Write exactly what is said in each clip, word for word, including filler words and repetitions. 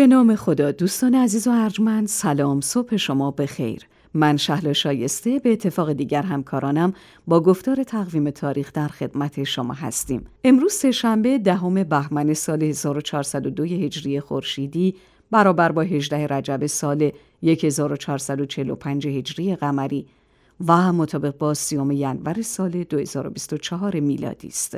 به نام خدا. دوستان عزیز و ارجمند، سلام، صبح شما بخیر. من شهلا شایسته به اتفاق دیگر همکارانم با گفتار تقویم تاریخ در خدمت شما هستیم. امروز سه‌شنبه دهم بهمن سال هزار و چهارصد و دو هجری خورشیدی برابر با هجدهم رجب سال هزار و چهارصد و چهل و پنج هجری قمری و مطابق با سیوم ینور سال دو هزار و بیست و چهار میلادی است.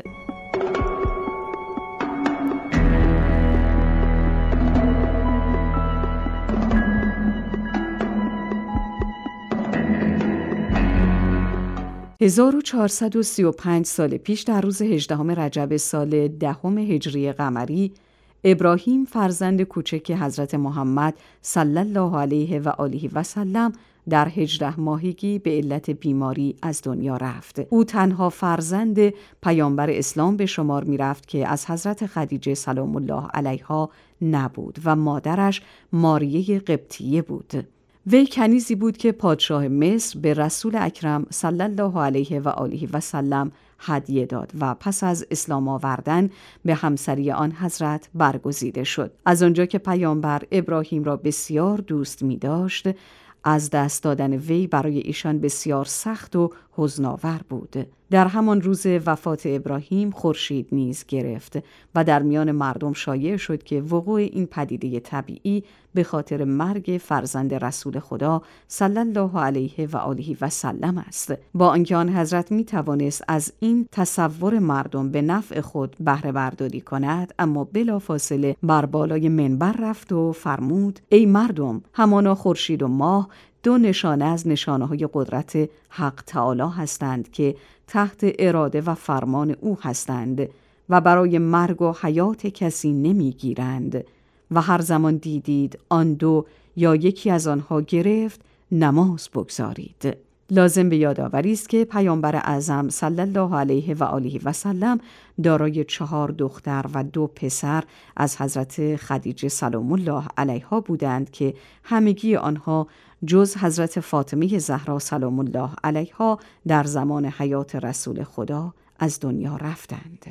هزار و چهارصد و سی و پنج سال پیش در روز هجدهم رجب سال دهم هجری قمری، ابراهیم فرزند کوچک حضرت محمد صلی الله علیه و آله و سلم در هجده ماهگی به علت بیماری از دنیا رفت. او تنها فرزند پیامبر اسلام به شمار می رفت که از حضرت خدیجه سلام الله علیها نبود و مادرش ماریه قبطیه بود. وی کنیزی بود که پادشاه مصر به رسول اکرم صلی الله علیه و آله و سلم هدیه داد و پس از اسلام آوردن به همسری آن حضرت برگزیده شد. از آنجا که پیامبر ابراهیم را بسیار دوست می داشت، از دست دادن وی برای ایشان بسیار سخت و حزن‌آور بود. در همان روز وفات ابراهیم خورشید نیز گرفت و در میان مردم شایع شد که وقوع این پدیده طبیعی به خاطر مرگ فرزند رسول خدا صلی الله علیه و آله و سلم است. با آنکه آن حضرت می توانست از این تصور مردم به نفع خود بهره برداری کند، اما بلافاصله بر بالای منبر رفت و فرمود: ای مردم، همانا خورشید و ماه دو نشانه از نشانه‌های قدرت حق تعالی هستند که تحت اراده و فرمان او هستند و برای مرگ و حیات کسی نمیگیرند و هر زمان دیدید آن دو یا یکی از آنها گرفت، نماز بگذارید. لازم به یادآوری است که پیامبر اعظم صلی الله علیه و آله و سلم دارای چهار دختر و دو پسر از حضرت خدیجه سلام الله علیها بودند که همگی آنها جز حضرت فاطمه زهرا سلام الله علیها در زمان حیات رسول خدا از دنیا رفتند.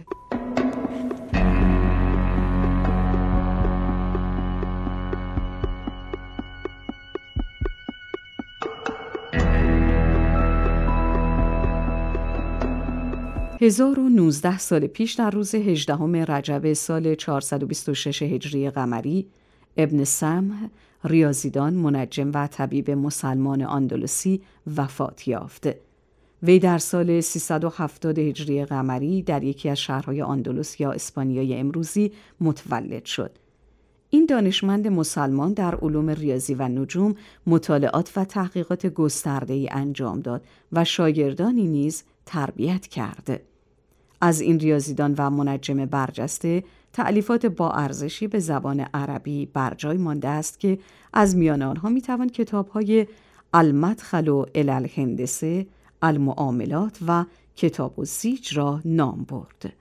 هزار و نوزده سال پیش در روز هجدهم رجب سال چهارصد و بیست و شش هجری قمری، ابن سمح، ریاضیدان، منجم و طبیب مسلمان اندلسی وفات یافت. وی در سال سیصد و هفتاد هجری قمری در یکی از شهرهای اندلس یا اسپانیای امروزی متولد شد. این دانشمند مسلمان در علوم ریاضی و نجوم مطالعات و تحقیقات گسترده‌ای انجام داد و شاگردانی نیز تربیت کرد. از این ریاضیدان و منجم برجسته تألیفات با ارزشی به زبان عربی بر جای مانده است که از میان آنها میتوان کتاب‌های المدخل الی الهندسه، المعاملات و کتاب الزیج را نام برد.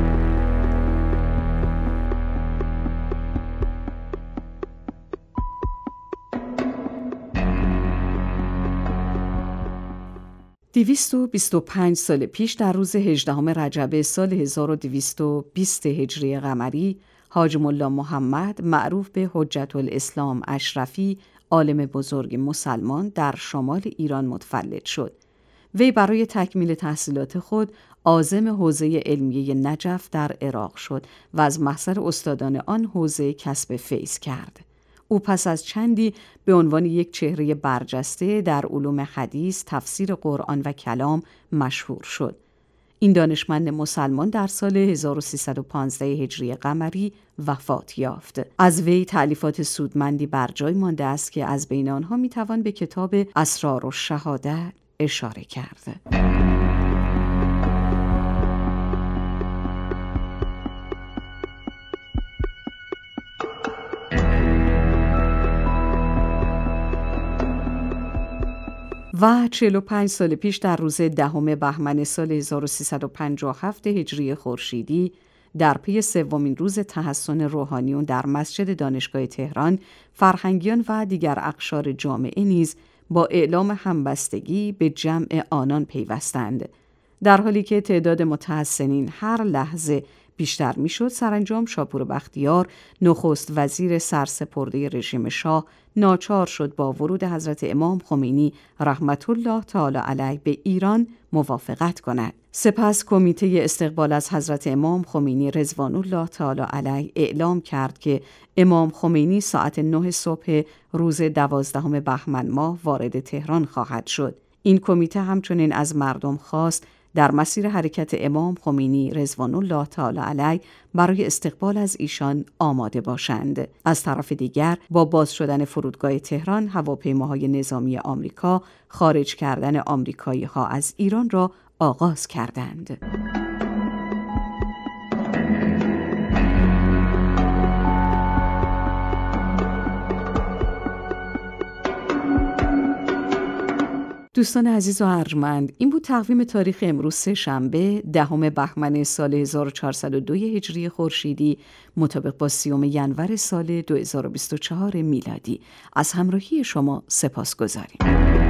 دویست و بیست و پنج سال پیش در روز هجدهم رجب سال هزار و دویست و بیست هجری قمری، حاج ملا محمد معروف به حجت الاسلام اشرفی، عالم بزرگ مسلمان در شمال ایران متولد شد. وی برای تکمیل تحصیلات خود عازم حوزه علمیه نجف در عراق شد و از محضر استادان آن حوزه کسب فیض کرد. او پس از چندی به عنوان یک چهره برجسته در علوم حدیث، تفسیر قرآن و کلام مشهور شد. این دانشمند مسلمان در سال هزار و سیصد و پانزده هجری قمری وفات یافت. از وی تألیفات سودمندی بر جای مانده است که از بین آنها میتوان به کتاب اسرار الشهادة اشاره کرد. و چهل و پنج سال پیش در روز دهم بهمن سال هزار و سیصد و پنجاه و هفت هجری خورشیدی در پی سومین روز تحسن روحانیون در مسجد دانشگاه تهران، فرهنگیان و دیگر اقشار جامعه نیز با اعلام همبستگی به جمع آنان پیوستند، در حالی که تعداد متحسنین هر لحظه بیشتر میشد سرانجام شاپور بختیار نخست وزیر سرسپرده رژیم شاه ناچار شد با ورود حضرت امام خمینی رحمت الله تعالی علیه به ایران موافقت کند. سپس کمیته استقبال از حضرت امام خمینی رضوان الله تعالی علیه اعلام کرد که امام خمینی ساعت نه صبح روز دوازدهم بهمن ماه وارد تهران خواهد شد. این کمیته همچنین از مردم خواست در مسیر حرکت امام خمینی رضوان الله تعالی علیه برای استقبال از ایشان آماده باشند. از طرف دیگر با باز شدن فرودگاه تهران هواپیماهای نظامی آمریکا خارج کردن آمریکایی‌ها از ایران را آغاز کردند. دوستان عزیز و ارجمند، این بود تقویم تاریخ امروز سه شنبه دهم بهمن سال هزار و چهارصد و دو هجری خورشیدی مطابق با سیوم ینور سال دو هزار و بیست و چهار میلادی. از همراهی شما سپاسگزاریم.